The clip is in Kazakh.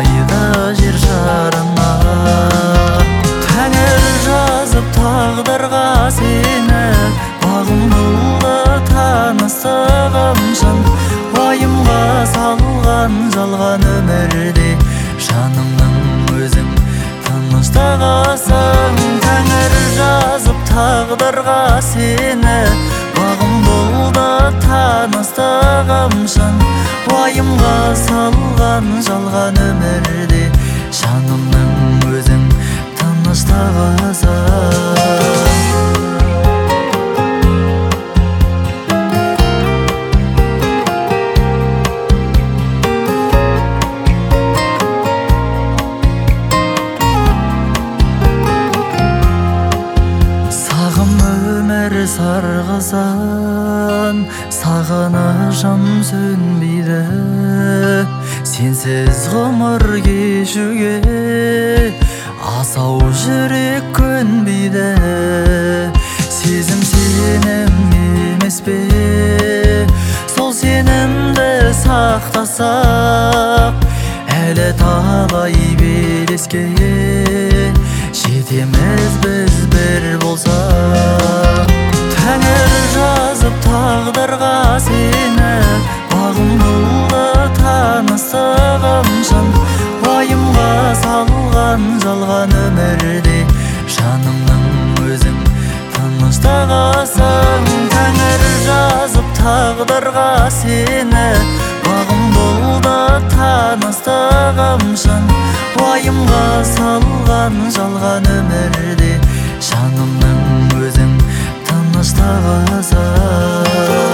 жайда жер шарына. Тәңір жазып тағдырға сені, бағымдылы таныстығым шын. Уайымға салған жалған өмірде, жанымның өзің тыныштығысың. Тәңір жазып тағдырға сені, бағымдылы таныстығым шын. Уайымға салған жалған өмірде, жанымның өзің тыныштығысың. Сарғызан сағынышым сөнбейді, сенсіз ғұмыр кешуге асау жүрек көнбейді. Сезім сенім емес пе, сол сенімді сақтасақ, әлі талай белеске жетеміз біз бір болсақ. Тәңір жазып тағдырға сені, бағымдылы таныстығым шын. Уайымға салған жалған өмірде, жанымның өзің тыныштығысың. Тәңір жазып тағдырға сені, бағымдылы таныстығым шын. Уайымға салған жалған өмірде, жанымның өзің тыныштығысың.